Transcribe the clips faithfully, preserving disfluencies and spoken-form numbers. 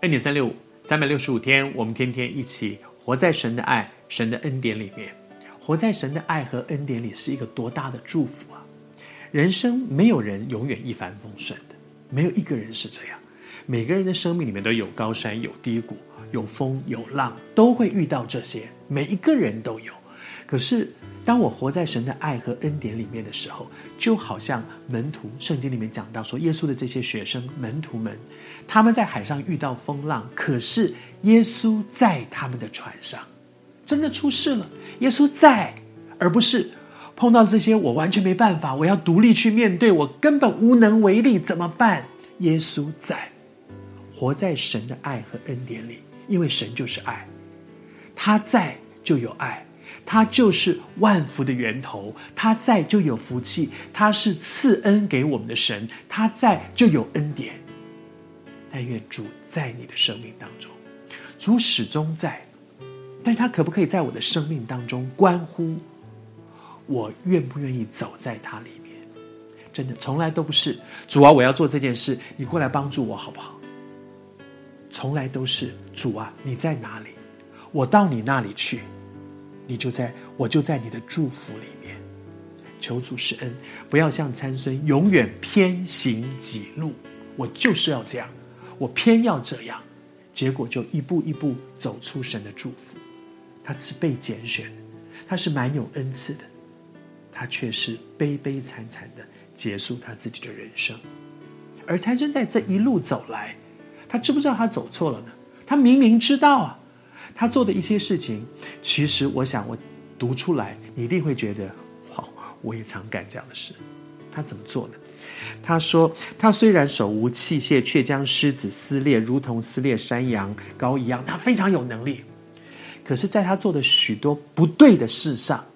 恩典三六五，三百六十五天，我们天天一起活在神的爱、神的恩典里面。活在神的爱和恩典里是一个多大的祝福啊！人生没有人永远一帆风顺的，没有一个人是这样。每个人的生命里面都有高山、有低谷、有风、有浪，都会遇到这些，每一个人都有。可是当我活在神的爱和恩典里面的时候，就好像门徒，圣经里面讲到说，耶稣的这些学生门徒们，他们在海上遇到风浪，可是耶稣在他们的船上，真的出事了，耶稣在，而不是碰到这些我完全没办法，我要独立去面对，我根本无能为力，怎么办？耶稣在，活在神的爱和恩典里，因为神就是爱，他在就有爱，他就是万福的源头，他在就有福气，他是赐恩给我们的神，他在就有恩典。但愿主在你的生命当中，主始终在，但是他可不可以在我的生命当中，关乎我愿不愿意走在他里面。真的从来都不是主啊，我要做这件事，你过来帮助我好不好？从来都是主啊，你在哪里？我到你那里去，你就在，我就在你的祝福里面。求主施恩，不要像参孙永远偏行己路，我就是要这样，我偏要这样，结果就一步一步走出神的祝福。他是被拣选的，他是蛮有恩赐的，他却是悲悲惨惨的结束他自己的人生。而参孙在这一路走来，他知不知道他走错了呢？他明明知道啊，他做的一些事情，其实我想我读出来，你一定会觉得，哇，我也常干这样的事。他怎么做呢？他说，他虽然手无器械，却将狮子撕裂，如同撕裂山羊羔一样。他非常有能力，可是在他做的许多不对的事上，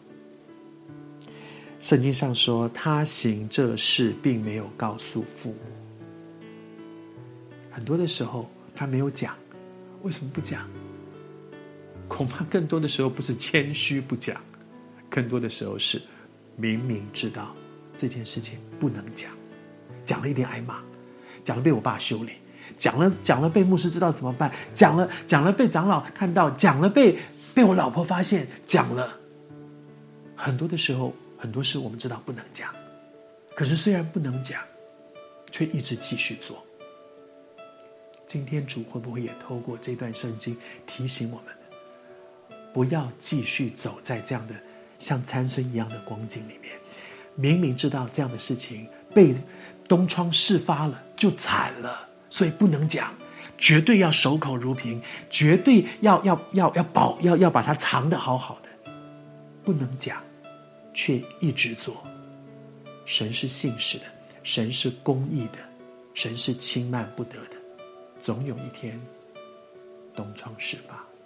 圣经上说，他行这事并没有告诉父母。很多的时候他没有讲，为什么不讲？恐怕更多的时候不是谦虚不讲，更多的时候是明明知道这件事情不能讲，讲了一定挨骂，讲了被我爸修理，讲了讲了被牧师知道怎么办，讲了讲了被长老看到，讲了被被我老婆发现，讲了很多的时候，很多事我们知道不能讲，可是虽然不能讲，却一直继续做。今天主会不会也透过这段圣经提醒我们呢？不要继续走在这样的像参孙一样的光景里面，明明知道这样的事情被东窗事发了就惨了，所以不能讲，绝对要守口如瓶，绝对要要要要保要要把它藏得好好的，不能讲，却一直做。神是信实的，神是公义的，神是轻慢不得的，总有一天东窗事发。